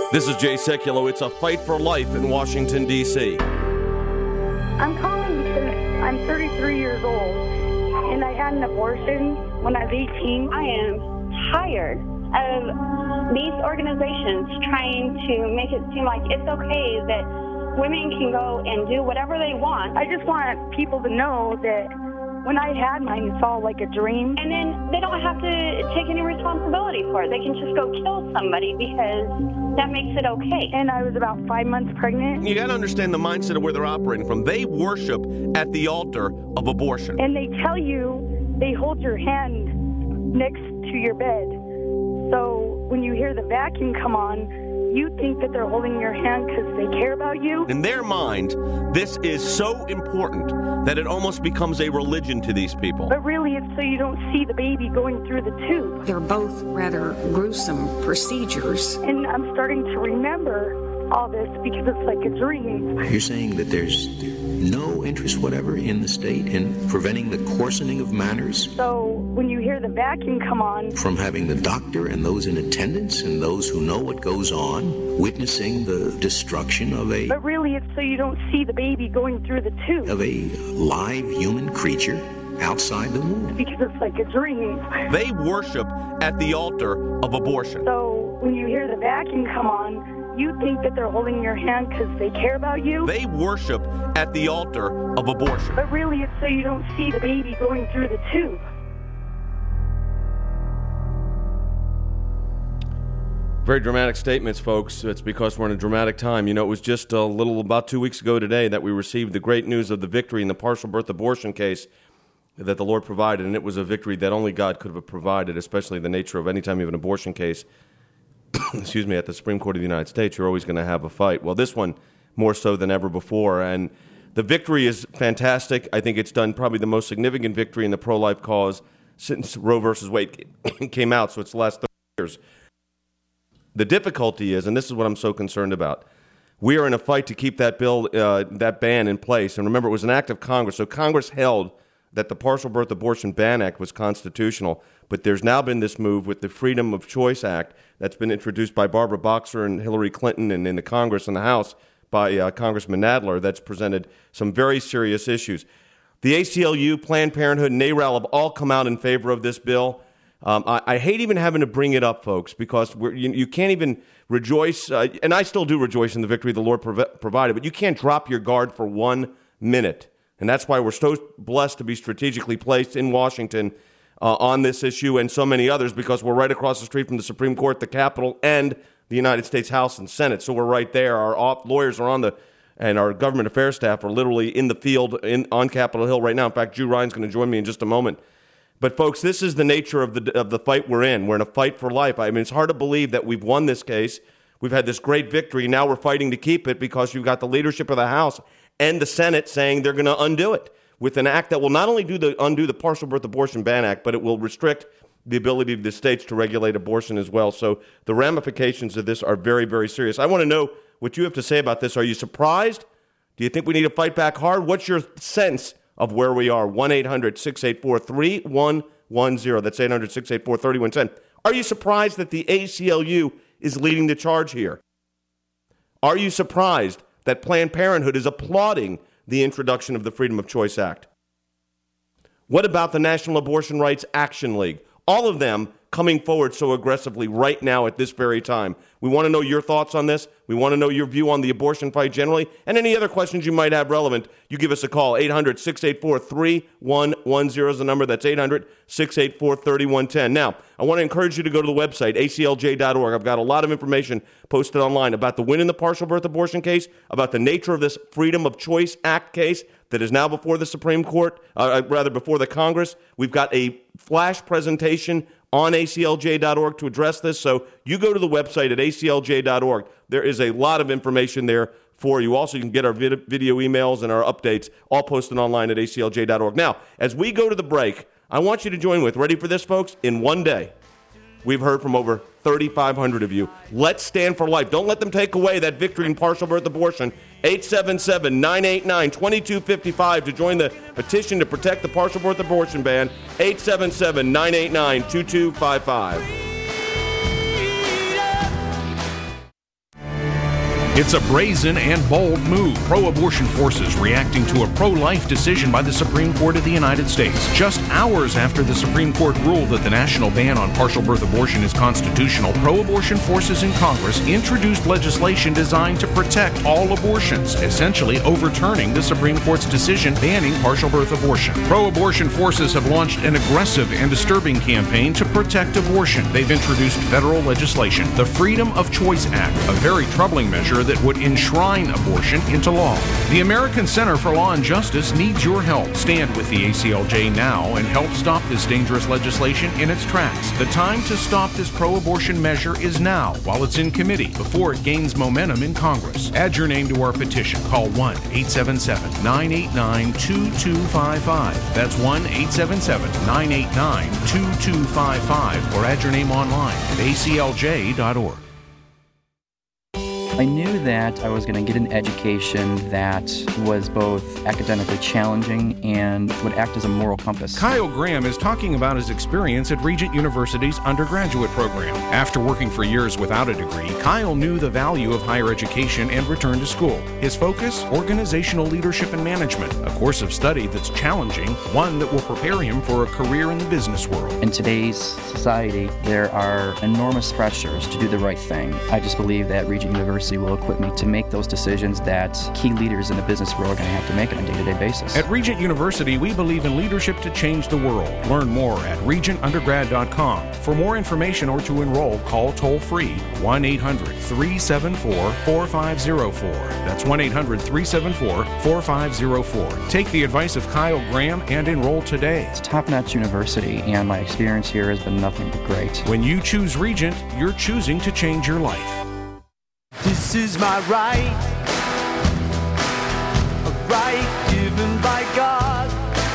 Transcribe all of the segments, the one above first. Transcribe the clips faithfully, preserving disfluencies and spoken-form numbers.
This is Jay Sekulow. It's a fight for life in Washington, D C I'm calling because I'm thirty-three years old, and I had an abortion when I was eighteen. I am tired of these organizations trying to make it seem like it's okay that women can go and do whatever they want. I just want people to know that when I had mine, it's all like a dream. And then they don't have to take any responsibility for it. They can just go kill somebody because that makes it okay. And I was about five months pregnant. You got to understand the mindset of where they're operating from. They worship at the altar of abortion. And they tell you they hold your hand next to your bed. So when you hear the vacuum come on, you think that they're holding your hand because they care about you. In their mind, this is so important that it almost becomes a religion to these people. But really, it's so you don't see the baby going through the tube. They're both rather gruesome procedures. And I'm starting to remember all this because it's like a dream. You're saying that there's no interest whatever in the state in preventing the coarsening of manners? So when you hear the vacuum come on, from having the doctor and those in attendance and those who know what goes on witnessing the destruction of a... But really, it's so you don't see the baby going through the tube. Of a live human creature outside the womb. Because it's like a dream. They worship at the altar of abortion. So when you hear the vacuum come on, you think that they're holding your hand because they care about you. They worship at the altar of abortion. But really, it's so you don't see the baby going through the tube. Very dramatic statements, folks. It's because we're in a dramatic time. You know, it was just a little, about two weeks ago today that we received the great news of the victory in the partial birth abortion case that the Lord provided, and it was a victory that only God could have provided, especially the nature of any time you have an abortion case, excuse me, at the Supreme Court of the United States, you're always going to have a fight. Well, this one more so than ever before, and the victory is fantastic. I think it's done probably the most significant victory in the pro-life cause since Roe versus Wade came out, so it's the last thirty years. The difficulty is, and this is what I'm so concerned about, we are in a fight to keep that bill, uh, that ban in place. And remember, it was an act of Congress. So Congress held that the Partial Birth Abortion Ban Act was constitutional. But there's now been this move with the Freedom of Choice Act that's been introduced by Barbara Boxer and Hillary Clinton, and in the Congress and the House by uh, Congressman Nadler, that's presented some very serious issues. The A C L U, Planned Parenthood, and NARAL have all come out in favor of this bill. Um, I, I hate even having to bring it up, folks, because we're, you, you can't even rejoice, uh, and I still do rejoice in the victory the Lord prov- provided, but you can't drop your guard for one minute. And that's why we're so blessed to be strategically placed in Washington uh, on this issue and so many others, because we're right across the street from the Supreme Court, the Capitol, and the United States House and Senate. So we're right there. Our off- lawyers are on the, and our government affairs staff are literally in the field in, on Capitol Hill right now. In fact, Drew Ryan's going to join me in just a moment. But, folks, this is the nature of the of the fight we're in. We're in a fight for life. I mean, it's hard to believe that we've won this case. We've had this great victory. Now we're fighting to keep it because you've got the leadership of the House and the Senate saying they're going to undo it with an act that will not only do the undo the Partial Birth Abortion Ban Act, but it will restrict the ability of the states to regulate abortion as well. So the ramifications of this are very, very serious. I want to know what you have to say about this. Are you surprised? Do you think we need to fight back hard? What's your sense of where we are? one eight hundred six eight four three one one zero. That's eight hundred six eight four three one one zero. Are you surprised that the A C L U is leading the charge here? Are you surprised that Planned Parenthood is applauding the introduction of the Freedom of Choice Act? What about the National Abortion Rights Action League? All of them coming forward so aggressively right now at this very time. We want to know your thoughts on this. We want to know your view on the abortion fight generally. And any other questions you might have relevant, you give us a call. eight hundred six eight four three one one zero is the number. That's eight hundred six eight four three one one zero. Now, I want to encourage you to go to the website, A C L J dot org. I've got a lot of information posted online about the win in the partial birth abortion case, about the nature of this Freedom of Choice Act case that is now before the Supreme Court, uh, rather before the Congress. We've got a flash presentation on A C L J dot org to address this. So you go to the website at A C L J dot org. There is a lot of information there for you. Also, you can get our vid- video emails and our updates all posted online at A C L J dot org. Now, as we go to the break, I want you to join with, ready for this, folks? In one day, we've heard from over thirty-five hundred of you. Let's stand for life. Don't let them take away that victory in partial birth abortion. eight seven seven, nine eight nine, two two five five to join the petition to protect the partial birth abortion ban. eight seven seven, nine eight nine, two two five five. It's a brazen and bold move. Pro-abortion forces reacting to a pro-life decision by the Supreme Court of the United States. Just hours after the Supreme Court ruled that the national ban on partial birth abortion is constitutional, pro-abortion forces in Congress introduced legislation designed to protect all abortions, essentially overturning the Supreme Court's decision banning partial birth abortion. Pro-abortion forces have launched an aggressive and disturbing campaign to protect abortion. They've introduced federal legislation, the Freedom of Choice Act, a very troubling measure that would enshrine abortion into law. The American Center for Law and Justice needs your help. Stand with the A C L J now and help stop this dangerous legislation in its tracks. The time to stop this pro-abortion measure is now, while it's in committee, before it gains momentum in Congress. Add your name to our petition. Call one eight seven seven, nine eight nine, two two five five. That's one eight seven seven, nine eight nine, two two five five, or add your name online at A C L J dot org. I knew that I was going to get an education that was both academically challenging and would act as a moral compass. Kyle Graham is talking about his experience at Regent University's undergraduate program. After working for years without a degree, Kyle knew the value of higher education and returned to school. His focus? Organizational leadership and management, a course of study that's challenging, one that will prepare him for a career in the business world. In today's society, there are enormous pressures to do the right thing. I just believe that Regent University will equip me to make those decisions that key leaders in the business world are going to have to make on a day-to-day basis. At Regent University, we believe in leadership to change the world. Learn more at regent undergrad dot com. For more information or to enroll, call toll-free one eight hundred, three seven four, four five zero four. That's one eight hundred, three seven four, four five zero four. Take the advice of Kyle Graham and enroll today. It's a top-notch university, and my experience here has been nothing but great. When you choose Regent, you're choosing to change your life. This is my right, a right given by God.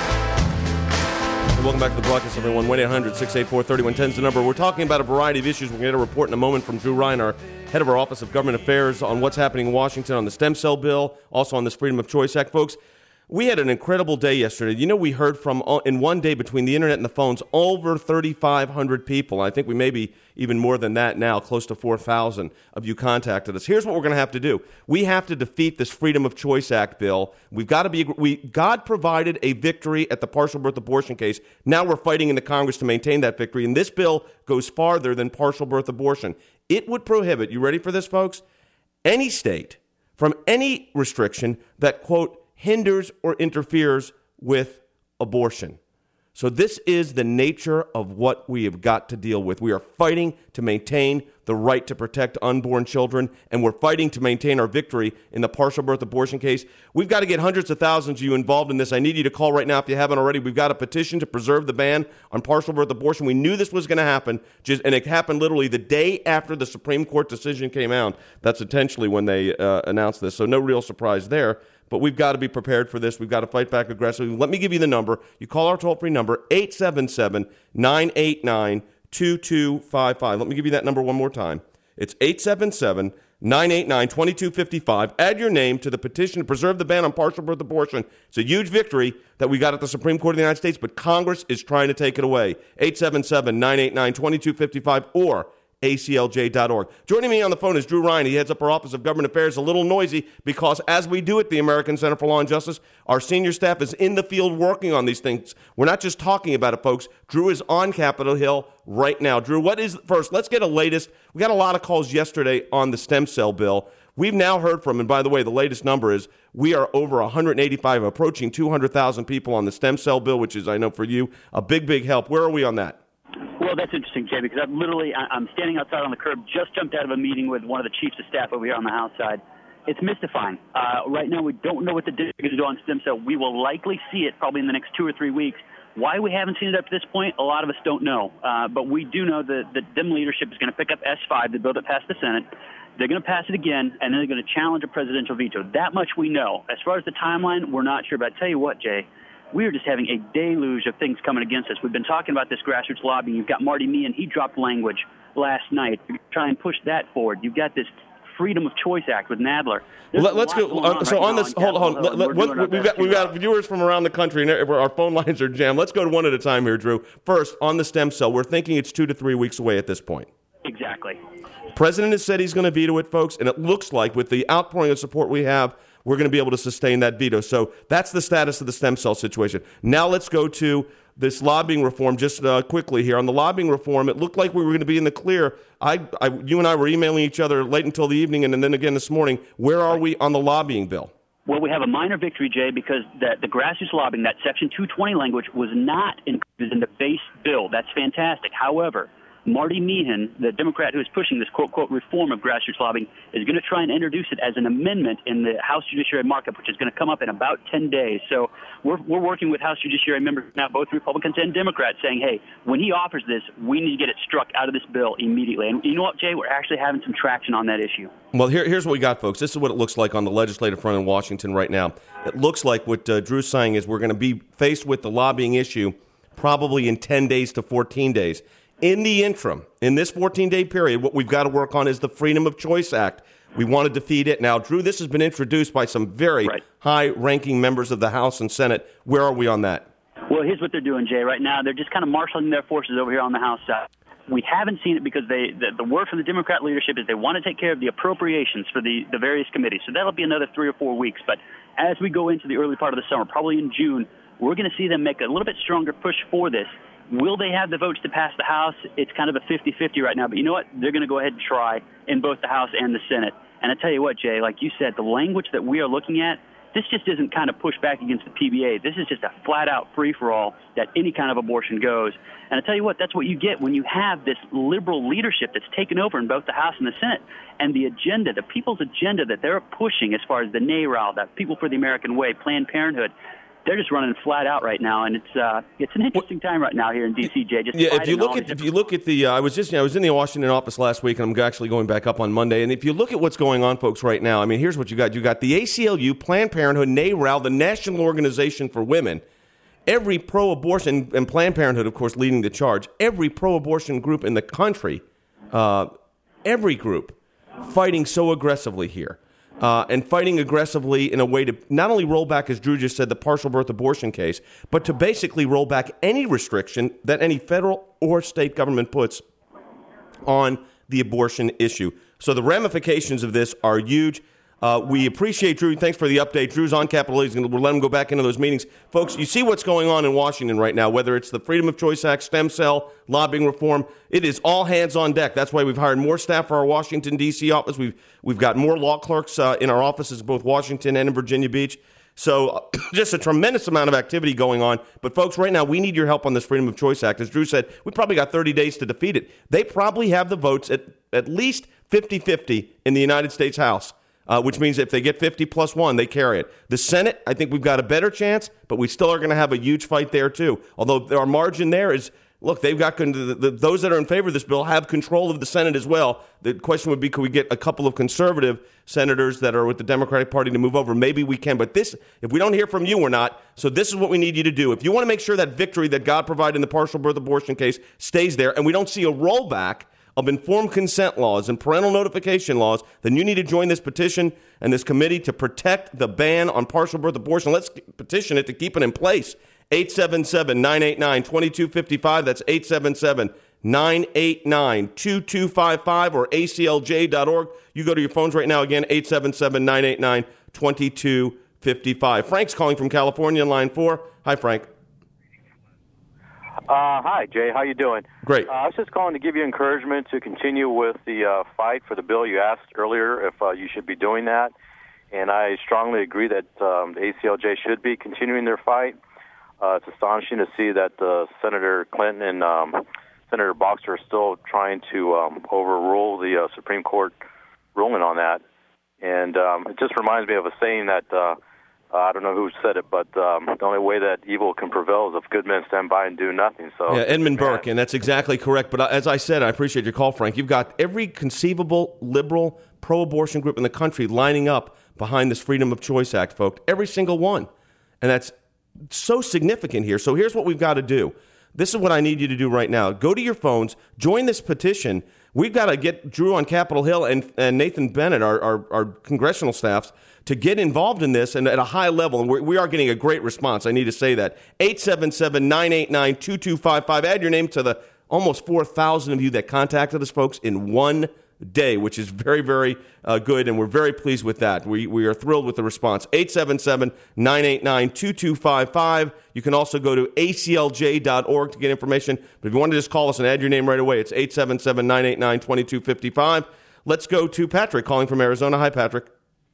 Welcome back to the broadcast, everyone. one eight hundred, six eight four, three one one zero is the number. We're talking about a variety of issues. We're going to get a report in a moment from Drew Ryan, our head of our Office of Government Affairs, on what's happening in Washington on the stem cell bill, also on this Freedom of Choice Act. Folks, we had an incredible day yesterday. You know, we heard from, in one day between the internet and the phones, over thirty-five hundred people. I think we may be even more than that now, close to four thousand of you contacted us. Here's what we're going to have to do. We have to defeat this Freedom of Choice Act bill. We've got to be, we, God provided a victory at the partial birth abortion case. Now we're fighting in the Congress to maintain that victory. And this bill goes farther than partial birth abortion. It would prohibit, you ready for this, folks? Any state from any restriction that, quote, hinders or interferes with abortion. So this is the nature of what we have got to deal with. We are fighting to maintain the right to protect unborn children, and we're fighting to maintain our victory in the partial birth abortion case. We've got to get hundreds of thousands of you involved in this. I need you to call right now if you haven't already. We've got a petition to preserve the ban on partial birth abortion. We knew this was going to happen, just, and it happened literally the day after the Supreme Court decision came out. That's intentionally when they uh, announced this, so no real surprise there. But we've got to be prepared for this. We've got to fight back aggressively. Let me give you the number. You call our toll-free number, eight seven seven, nine eight nine, two two five five. Let me give you that number one more time. It's eight seven seven, nine eight nine, two two five five. Add your name to the petition to preserve the ban on partial birth abortion. It's a huge victory that we got at the Supreme Court of the United States, but Congress is trying to take it away. eight seven seven, nine eight nine, two two five five or A C L J dot org. Joining me on the phone is Drew Ryan. He heads up our Office of Government Affairs. A little noisy because, as we do at the American Center for Law and Justice, our senior staff is in the field working on these things. We're not just talking about it, folks. Drew is on Capitol Hill right now. Drew, what is, first, let's get a latest. We got a lot of calls yesterday on the stem cell bill. We've now heard from, and by the way, the latest number is we are over one hundred eighty-five, approaching two hundred thousand people on the stem cell bill, which is, I know for you, a big, big help. Where are we on that? Well, that's interesting, Jay, because I'm literally, I'm standing outside on the curb, just jumped out of a meeting with one of the chiefs of staff over here on the House side. It's mystifying. Uh, right now, we don't know what the district is going to do on stem cell. We will likely see it probably in the next two or three weeks. Why we haven't seen it up to this point, a lot of us don't know. Uh, but we do know that the Dem leadership is going to pick up S five, the bill that passed the Senate. They're going to pass it again, and then they're going to challenge a presidential veto. That much we know. As far as the timeline, we're not sure. But I tell you what, Jay, we are just having a deluge of things coming against us. We've been talking about this grassroots lobbying. You've got Marty Meehan. He dropped language last night. Try and push that forward. You've got this Freedom of Choice Act with Nadler. Let, let's go. Uh, so right on this, hold on. Let, let, what, we've got we've got viewers from around the country, and our phone lines are jammed. Let's go to one at a time here, Drew. First, on the stem cell, we're thinking it's two to three weeks away at this point. Exactly. President has said he's going to veto it, folks, and it looks like with the outpouring of support we have, we're going to be able to sustain that veto. So that's the status of the stem cell situation. Now let's go to this lobbying reform just uh, quickly here. On the lobbying reform, it looked like we were going to be in the clear. I, I, you and I were emailing each other late until the evening and then again this morning. Where are we on the lobbying bill? Well, we have a minor victory, Jay, because the, the grassroots lobbying, that Section two twenty language, was not included in the base bill. That's fantastic. However, Marty Meehan, the Democrat who is pushing this quote-quote reform of grassroots lobbying, is going to try and introduce it as an amendment in the House Judiciary Markup, which is going to come up in about ten days. So we're, we're working with House Judiciary members now, both Republicans and Democrats, saying, hey, when he offers this, we need to get it struck out of this bill immediately. And you know what, Jay? We're actually having some traction on that issue. Well, here, here's what we got, folks. This is what it looks like on the legislative front in Washington right now. It looks like what uh, Drew's saying is we're going to be faced with the lobbying issue probably in ten days to fourteen days. In the interim, in this fourteen-day period, what we've got to work on is the Freedom of Choice Act. We want to defeat it. Now, Drew, this has been introduced by some very right. high-ranking members of the House and Senate. Where are we on that? Well, here's what they're doing, Jay. Right now, they're just kind of marshaling their forces over here on the House side. We haven't seen it because they the, the word from the Democrat leadership is they want to take care of the appropriations for the, the various committees. So that'll be another three or four weeks. But as we go into the early part of the summer, probably in June, we're going to see them make a little bit stronger push for this. Will they have the votes to pass the House? It's kind of a fifty-fifty right now. But you know what? They're going to go ahead and try in both the House and the Senate. And I tell you what, Jay, like you said, the language that we are looking at, this just isn't kind of push back against the P B A. This is just a flat-out free-for-all that any kind of abortion goes. And I tell you what, that's what you get when you have this liberal leadership that's taken over in both the House and the Senate. And the agenda, the people's agenda that they're pushing as far as the N A R A L, that People for the American Way, Planned Parenthood, they're just running flat out right now, and it's uh, it's an interesting time right now here in D C, Jay. Just yeah, if you look at if you look at the, uh, I was just you know, I was in the Washington office last week, and I'm actually going back up on Monday. And if you look at what's going on, folks, right now, I mean, here's what you got: you got the A C L U, Planned Parenthood, N A R A L, the National Organization for Women, every pro-abortion, and Planned Parenthood, of course, leading the charge. Every pro-abortion group in the country, uh, every group, fighting so aggressively here. Uh, and fighting aggressively in a way to not only roll back, as Drew just said, the partial birth abortion case, but to basically roll back any restriction that any federal or state government puts on the abortion issue. So the ramifications of this are huge. Uh, we appreciate Drew. Thanks for the update. Drew's on Capitol Hill. We'll let him go back into those meetings. Folks, you see what's going on in Washington right now, whether it's the Freedom of Choice Act, stem cell, lobbying reform. It is all hands on deck. That's why we've hired more staff for our Washington, D C office. We've we've got more law clerks uh, in our offices, both Washington and in Virginia Beach. So uh, just a tremendous amount of activity going on. But, folks, right now we need your help on this Freedom of Choice Act. As Drew said, we probably got thirty days to defeat it. They probably have the votes at at least fifty-fifty in the United States House. Uh, which means if they get fifty plus one, they carry it. The Senate, I think we've got a better chance, but we still are going to have a huge fight there, too. Although our margin there is, look, they've got the, the, those that are in favor of this bill have control of the Senate as well. The question would be, could we get a couple of conservative senators that are with the Democratic Party to move over? Maybe we can. But this, if we don't hear from you, we're not. So this is what we need you to do. If you want to make sure that victory that God provided in the partial birth abortion case stays there, and we don't see a rollback of informed consent laws and parental notification laws, then you need to join this petition and this committee to protect the ban on partial birth abortion. Let's petition it to keep it in place. eight seven seven, nine eight nine, two two five five. That's eight seven seven, nine eight nine, two two five five or A C L J dot org. You go to your phones right now, again, eight seven seven, nine eight nine, two two five five. Frank's calling from California in line four. Hi, Frank. Uh, hi, Jay. How you doing? Great. Uh, I was just calling to give you encouragement to continue with the uh, fight for the bill. You asked earlier if uh, you should be doing that, and I strongly agree that um, the A C L J should be continuing their fight. Uh, it's astonishing to see that uh, Senator Clinton and um, Senator Boxer are still trying to um, overrule the uh, Supreme Court ruling on that. And um, it just reminds me of a saying that uh, Uh, I don't know who said it, but um, the only way that evil can prevail is if good men stand by and do nothing. So, yeah, Edmund Burke, and that's exactly correct. But as I said, I appreciate your call, Frank. You've got every conceivable liberal pro-abortion group in the country lining up behind this Freedom of Choice Act, folks. Every single one. And that's so significant here. So here's what we've got to do. This is what I need you to do right now. Go to your phones, join this petition. We've got to get Drew on Capitol Hill and, and Nathan Bennett, our, our, our congressional staffs, to get involved in this and at a high level. And we're, we are getting a great response. I need to say that. eight seven seven, nine eight nine, two two five five. Add your name to the almost four thousand of you that contacted us, folks, in one day, which is very, very uh, good, and we're very pleased with that. We we are thrilled with the response. eight seven seven, nine eight nine, two two five five. You can also go to A C L J dot org to get information. But if you want to just call us and add your name right away, it's eight seven seven, nine eight nine, two two five five. Let's go to Patrick calling from Arizona. Hi, Patrick.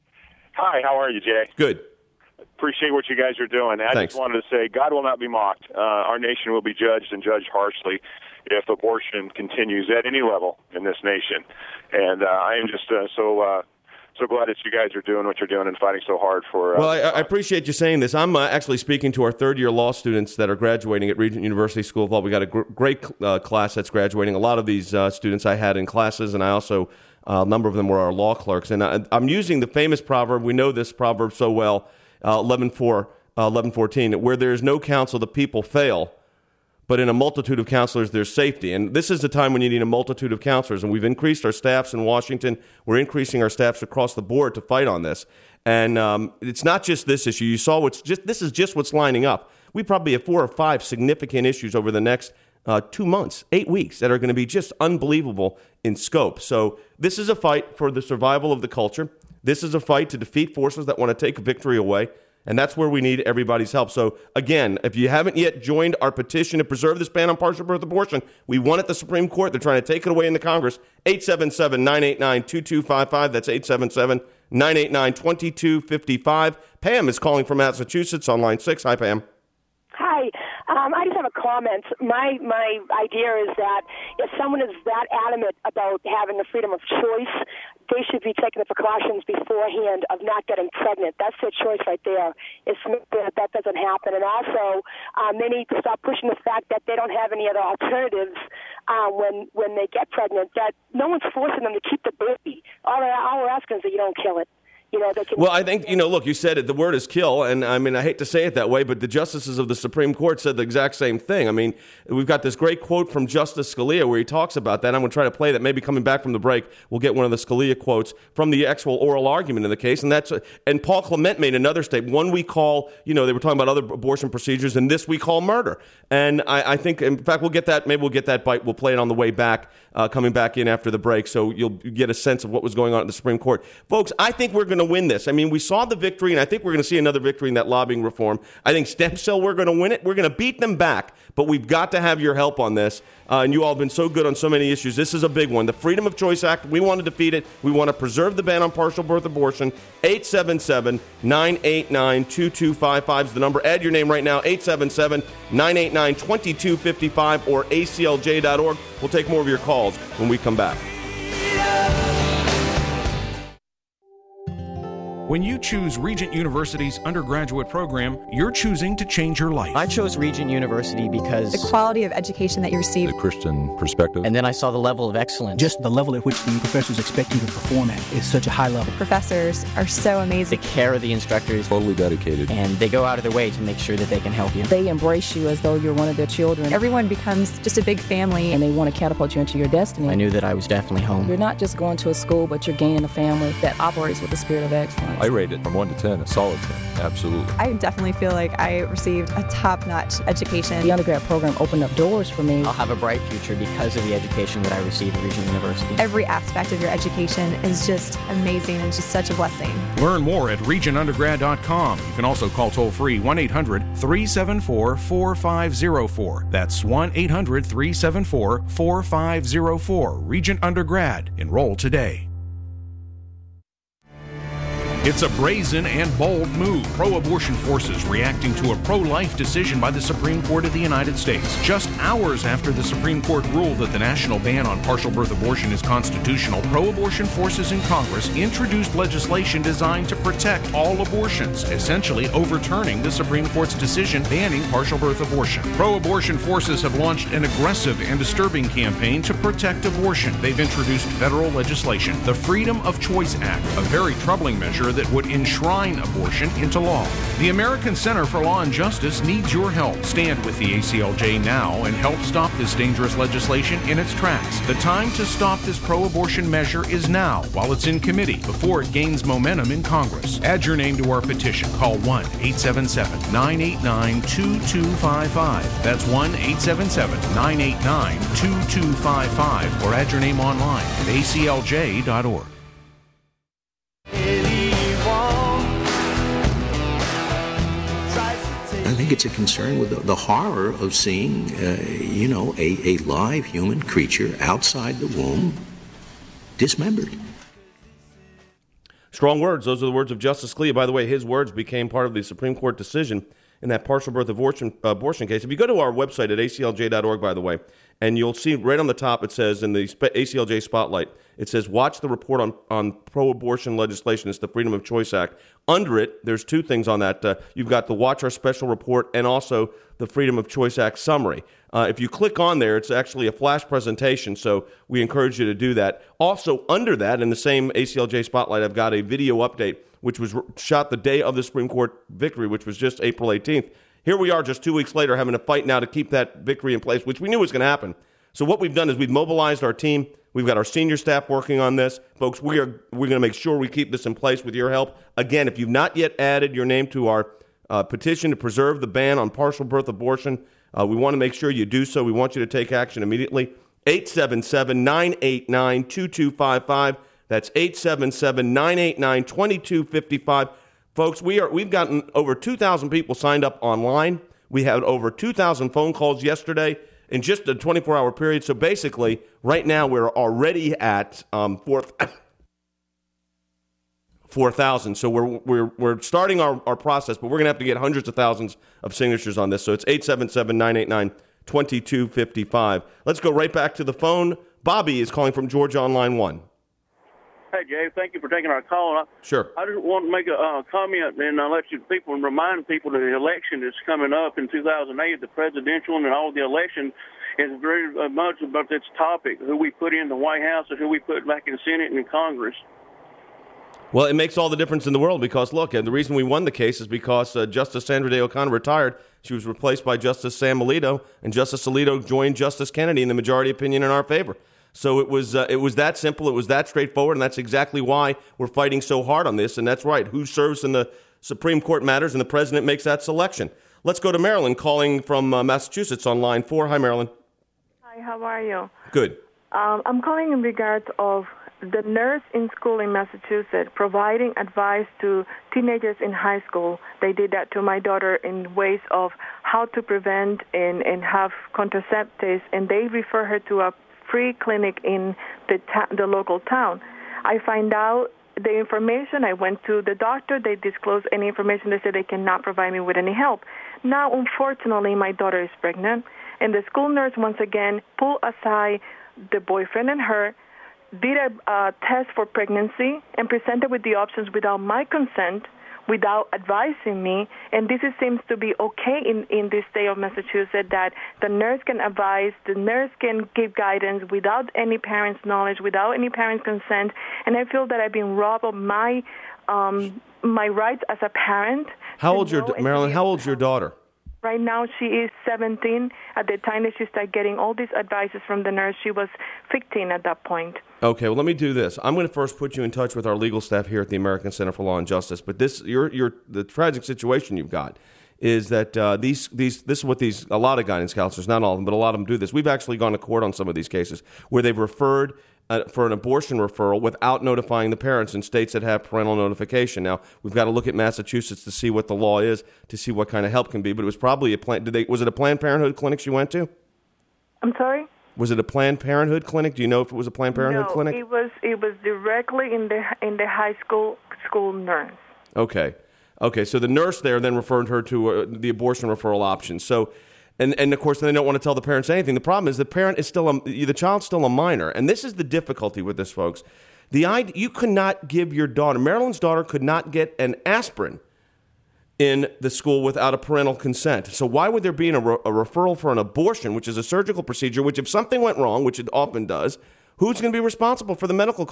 Hi, how are you, Jay? Good. Appreciate what you guys are doing. I Thanks. just wanted to say God will not be mocked. Uh, our nation will be judged and judged harshly if abortion continues at any level in this nation. And uh, I am just uh, so uh, so glad that you guys are doing what you're doing and fighting so hard for. Uh, well, I, I appreciate you saying this. I'm uh, actually speaking to our third-year law students that are graduating at Regent University School of Law. We got a gr- great uh, class that's graduating. A lot of these uh, students I had in classes, and I also uh, a number of them were our law clerks. And I, I'm using the famous proverb. We know this proverb so well. Uh, eleven four, uh, eleven fourteen, where there is no counsel, the people fail, but in a multitude of counselors, there's safety. And this is the time when you need a multitude of counselors. And we've increased our staffs in Washington. We're increasing our staffs across the board to fight on this. And um, it's not just this issue. You saw what's just, this is just what's lining up. We probably have four or five significant issues over the next uh, two months, eight weeks, that are going to be just unbelievable in scope. So this is a fight for the survival of the culture. This is a fight to defeat forces that want to take victory away, and that's where we need everybody's help. So, again, if you haven't yet joined our petition to preserve this ban on partial birth abortion, we won at the Supreme Court. They're trying to take it away in the Congress. eight seven seven, nine eight nine, two two five five. That's eight seven seven, nine eight nine, two two five five. Pam is calling from Massachusetts on line six. Hi, Pam. Hi. Um, I just have a comment. My my idea is that if someone is that adamant about having the freedom of choice, they should be taking the precautions beforehand of not getting pregnant. That's their choice right there. It's that that doesn't happen. And also, um, they need to stop pushing the fact that they don't have any other alternatives uh, when when they get pregnant. That no one's forcing them to keep the baby. All, they, all we're asking is that you don't kill it. You know, they can well, I think, you know, look, you said it, the word is kill, and I mean, I hate to say it that way, but the justices of the Supreme Court said the exact same thing. I mean, we've got this great quote from Justice Scalia where he talks about that. I'm going to try to play that. Maybe coming back from the break, we'll get one of the Scalia quotes from the actual oral argument in the case, and that's, and Paul Clement made another statement. One we call, you know, they were talking about other abortion procedures, and this we call murder. And I, I think, in fact, we'll get that, maybe we'll get that bite, we'll play it on the way back, uh, coming back in after the break, so you'll get a sense of what was going on at the Supreme Court. Folks, I think we're going to win this. I mean, we saw the victory, and I think we're going to see another victory in that lobbying reform. I think stem cell, we're going to win it. We're going to beat them back, but we've got to have your help on this. Uh, and you all have been so good on so many issues. This is a big one. The Freedom of Choice Act, we want to defeat it. We want to preserve the ban on partial birth abortion. eight seven seven, nine eight nine, two two five five is the number. Add your name right now, eight seven seven, nine eight nine, two two five five or A C L J dot org. We'll take more of your calls when we come back. When you choose Regent University's undergraduate program, you're choosing to change your life. I chose Regent University because the quality of education that you receive, the Christian perspective, and then I saw the level of excellence. Just the level at which the professors expect you to perform at is such a high level. Professors are so amazing. The care of the instructors, totally dedicated, and they go out of their way to make sure that they can help you. They embrace you as though you're one of their children. Everyone becomes just a big family, and they want to catapult you into your destiny. I knew that I was definitely home. You're not just going to a school, but you're gaining a family that operates with the spirit of excellence. I rate it from one to ten, a solid ten, absolutely. I definitely feel like I received a top-notch education. The undergrad program opened up doors for me. I'll have a bright future because of the education that I received at Regent University. Every aspect of your education is just amazing and just such a blessing. Learn more at regent undergrad dot com. You can also call toll-free one eight hundred, three seven four, four five zero four. That's one eight hundred, three seven four, four five zero four. Regent Undergrad. Enroll today. It's a brazen and bold move. Pro-abortion forces reacting to a pro-life decision by the Supreme Court of the United States. Just hours after the Supreme Court ruled that the national ban on partial birth abortion is constitutional, pro-abortion forces in Congress introduced legislation designed to protect all abortions, essentially overturning the Supreme Court's decision banning partial birth abortion. Pro-abortion forces have launched an aggressive and disturbing campaign to protect abortion. They've introduced federal legislation, the Freedom of Choice Act, a very troubling measure measure that would enshrine abortion into law. The American Center for Law and Justice needs your help. Stand with the A C L J now and help stop this dangerous legislation in its tracks. The time to stop this pro-abortion measure is now, while it's in committee, before it gains momentum in Congress. Add your name to our petition. Call one eight seven seven, nine eight nine, two two five five. That's one eight seven seven, nine eight nine, two two five five. Or add your name online at A C L J dot org. I think it's a concern with the, the horror of seeing, uh, you know, a, a live human creature outside the womb dismembered. Strong words. Those are the words of Justice Scalia. By the way, his words became part of the Supreme Court decision in that partial birth abortion, uh, abortion case. If you go to our website at A C L J dot org, by the way, and you'll see right on the top, it says in the A C L J Spotlight, it says, watch the report on, on pro-abortion legislation. It's the Freedom of Choice Act. Under it, there's two things on that. Uh, you've got the Watch Our Special Report and also the Freedom of Choice Act summary. Uh, if you click on there, it's actually a flash presentation, so we encourage you to do that. Also, under that, in the same A C L J Spotlight, I've got a video update, which was shot the day of the Supreme Court victory, which was just April eighteenth. Here we are just two weeks later having to fight now to keep that victory in place, which we knew was going to happen. So what we've done is we've mobilized our team. We've got our senior staff working on this. Folks, we are, we're going to make sure we keep this in place with your help. Again, if you've not yet added your name to our uh, petition to preserve the ban on partial birth abortion, uh, we want to make sure you do so. We want you to take action immediately. eight seven seven, nine eight nine, two two five five. That's eight seven seven, nine eight nine, two two five five. Folks, we are, we've gotten over two thousand people signed up online. We had over two thousand phone calls yesterday in just a twenty-four hour period. So basically, right now we're already at um, four thousand. So we're we're we're starting our, our process, but we're going to have to get hundreds of thousands of signatures on this. So it's eight seven seven, nine eight nine, two two five five. Let's go right back to the phone. Bobby is calling from Georgia on line one. Hey, Jay, thank you for taking our call. I, sure. I just want to make a uh, comment and uh, let you people and remind people that the election that's coming up in two thousand eight, the presidential and all the election, is very uh, much about this topic, who we put in the White House and who we put back in the Senate and in Congress. Well, it makes all the difference in the world because, look, and the reason we won the case is because uh, Justice Sandra Day O'Connor retired. She was replaced by Justice Sam Alito, and Justice Alito joined Justice Kennedy in the majority opinion in our favor. So it was uh, it was that simple. It was that straightforward, and that's exactly why we're fighting so hard on this. And that's right. Who serves in the Supreme Court matters, and the president makes that selection. Let's go to Marilyn, calling from uh, Massachusetts on line four. Hi, Marilyn. Hi, how are you? Good. Um, I'm calling in regards of the nurse in school in Massachusetts providing advice to teenagers in high school. They did that to my daughter in ways of how to prevent and, and have contraceptives, and they refer her to a free clinic in the ta- the local town. I find out the information. I went to the doctor. They disclosed any information. They said they cannot provide me with any help. Now, unfortunately, my daughter is pregnant, and the school nurse once again pulled aside the boyfriend and her, did a uh, test for pregnancy, and presented with the options without my consent, without advising me. And this is, seems to be okay in, in this state of Massachusetts, that the nurse can advise, the nurse can give guidance without any parent's knowledge, without any parent's consent. And I feel that I've been robbed of my um, my rights as a parent. How old's your Marilyn? How old's your daughter? Right now, she is seventeen. At the time that she started getting all these advices from the nurse, she was fifteen at that point. Okay, well, let me do this. I'm going to first put you in touch with our legal staff here at the American Center for Law and Justice. But this, your, your, the tragic situation you've got is that uh, these, these, this is what these, a lot of guidance counselors, not all of them, but a lot of them do this. We've actually gone to court on some of these cases where they've referred uh, for an abortion referral without notifying the parents in states that have parental notification. Now, we've got to look at Massachusetts to see what the law is, to see what kind of help can be. But it was probably a plan. Did they? Was it a Planned Parenthood clinic she went to? I'm sorry? Was it a Planned Parenthood clinic? Do you know if it was a Planned Parenthood no, clinic? it was. It was directly in the in the high school school nurse. Okay, okay. So the nurse there then referred her to uh, the abortion referral option. So, and and of course then they don't want to tell the parents anything. The problem is the parent is still a, the child's still a minor, and this is the difficulty with this, folks. The idea, you could not give your daughter, Marilyn's daughter, could not get an aspirin in the school without a parental consent. So why would there be a, re- a referral for an abortion, which is a surgical procedure, which if something went wrong, which it often does, who's going to be responsible for the medical costs?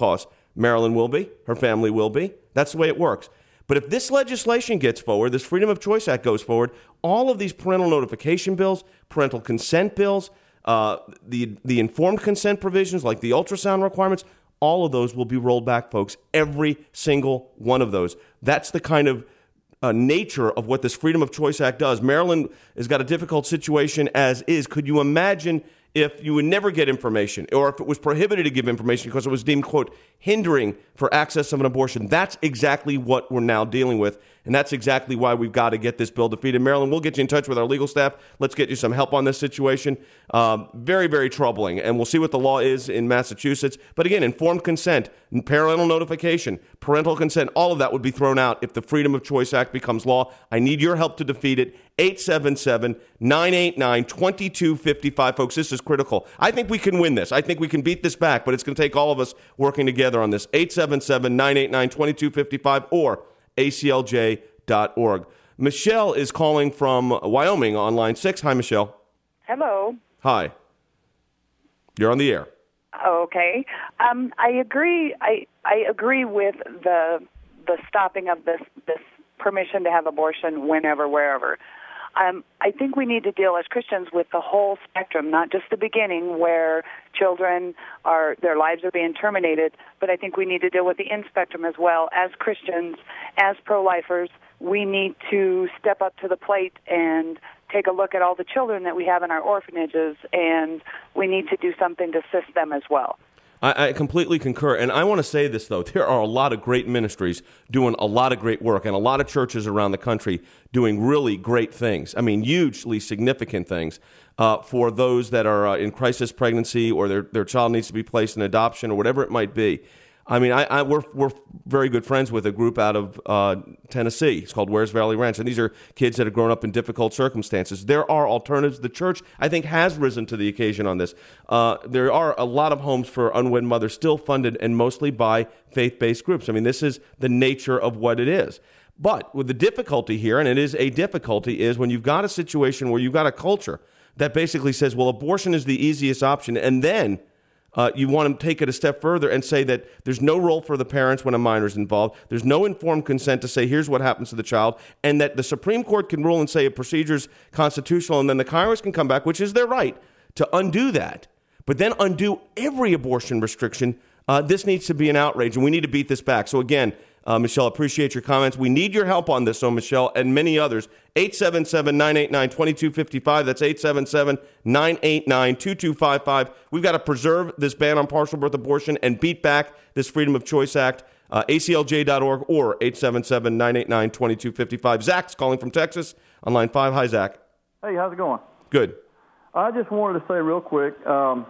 Marilyn will be. Her family will be. That's the way it works. But if this legislation gets forward, this Freedom of Choice Act goes forward, all of these parental notification bills, parental consent bills, uh, the the informed consent provisions like the ultrasound requirements, all of those will be rolled back, folks. Every single one of those. That's the kind of uh, nature of what this Freedom of Choice Act does. Maryland has got a difficult situation as is. Could you imagine if you would never get information, or if it was prohibited to give information because it was deemed, quote, hindering for access of an abortion? That's exactly what we're now dealing with, and that's exactly why we've got to get this bill defeated. Marilyn, we'll get you in touch with our legal staff. Let's get you some help on this situation. Um, very, very troubling, and we'll see what the law is in Massachusetts. But again, informed consent, parental notification, parental consent, all of that would be thrown out if the Freedom of Choice Act becomes law. I need your help to defeat it. eight seven seven, nine eight nine, two two five five. Folks, this is critical. I think we can win this. I think we can beat this back, but it's going to take all of us working together on this. eight seven seven, nine eight nine, two two five five or A C L J dot org. Michelle is calling from Wyoming on line six. Hi, Michelle. Hello. Hi. You're on the air. Okay. Um, I agree. I I agree with the the stopping of this this permission to have abortion whenever, wherever. Um, I think we need to deal as Christians with the whole spectrum, not just the beginning where children are, their lives are being terminated, but I think we need to deal with the end spectrum as well. As Christians, as pro-lifers, we need to step up to the plate and take a look at all the children that we have in our orphanages, and we need to do something to assist them as well. I, I completely concur. And I want to say this, though. There are a lot of great ministries doing a lot of great work and a lot of churches around the country doing really great things. I mean, hugely significant things uh, for those that are uh, in crisis pregnancy or their, their child needs to be placed in adoption or whatever it might be. I mean, I, I, we're we're very good friends with a group out of uh, Tennessee. It's called Wares Valley Ranch, and these are kids that have grown up in difficult circumstances. There are alternatives. The church, I think, has risen to the occasion on this. Uh, there are a lot of homes for unwed mothers still funded and mostly by faith-based groups. I mean, this is the nature of what it is. But with the difficulty here, and it is a difficulty, is when you've got a situation where you've got a culture that basically says, well, abortion is the easiest option, and then Uh, you want to take it a step further and say that there's no role for the parents when a minor is involved. There's no informed consent to say here's what happens to the child, and that the Supreme Court can rule and say a procedure's constitutional, and then the Congress can come back, which is their right, to undo that. But then undo every abortion restriction. Uh, this needs to be an outrage, and we need to beat this back. So again, uh, Michelle, appreciate your comments. We need your help on this, so Michelle and many others. eight seven seven, nine eight nine, two two five five. That's eight seven seven, nine eight nine, two two five five. We've got to preserve this ban on partial birth abortion and beat back this Freedom of Choice Act. Uh, A C L J dot org or eight seven seven, nine eight nine, two two five five. Zach's calling from Texas on line five. Hi, Zach. Hey, how's it going? Good. I just wanted to say real quick, um,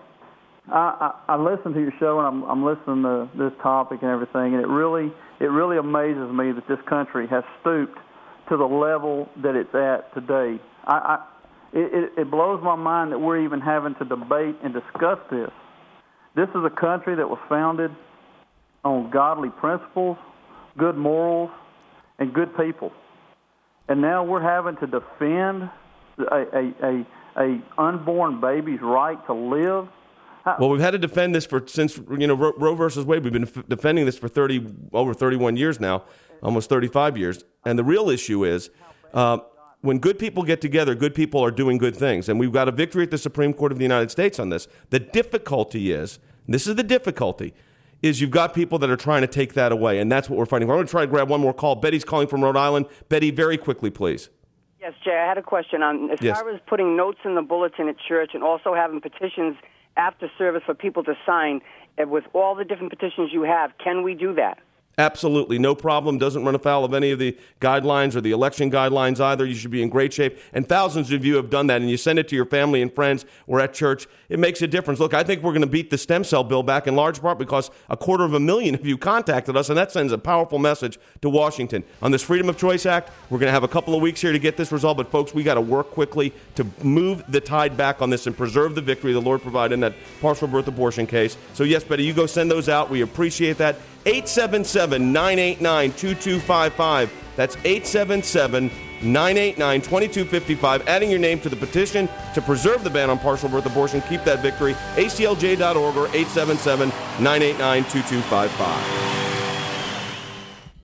I, I, I listened to your show, and I'm, I'm listening to this topic and everything, and it really it really amazes me that this country has stooped to the level that it's at today. I, I it, it blows my mind that we're even having to debate and discuss this. This is a country that was founded on godly principles, good morals, and good people. And now we're having to defend a, a, a, a unborn baby's right to live. Well, we've had to defend this for since you know Roe, Roe versus Wade. We've been f- defending this for thirty over thirty-one years now, almost thirty-five years. And the real issue is uh, when good people get together, good people are doing good things. And we've got a victory at the Supreme Court of the United States on this. The difficulty is, and this is the difficulty, is you've got people that are trying to take that away, and that's what we're fighting for. I'm going to try to grab one more call. Betty's calling from Rhode Island. Betty, very quickly, please. Yes, Jay, I had a question on as yes. far as putting notes in the bulletin at church and also having petitions after service for people to sign. With all the different petitions you have, can we do that? Absolutely. No problem. Doesn't run afoul of any of the guidelines or the election guidelines either. You should be in great shape. And thousands of you have done that, and you send it to your family and friends or at church. It makes a difference. Look, I think we're going to beat the stem cell bill back in large part because a quarter of a million of you contacted us, and that sends a powerful message to Washington. On this Freedom of Choice Act, we're going to have a couple of weeks here to get this resolved, but folks, we got to work quickly to move the tide back on this and preserve the victory the Lord provided in that partial birth abortion case. So yes, Betty, you go send those out. We appreciate that. eight seven seven, nine eight nine, two two five five. That's eight seven seven, nine eight nine, two two five five. Adding your name to the petition to preserve the ban on partial birth abortion. Keep that victory. A C L J dot org or eight seven seven, nine eight nine, two two five five.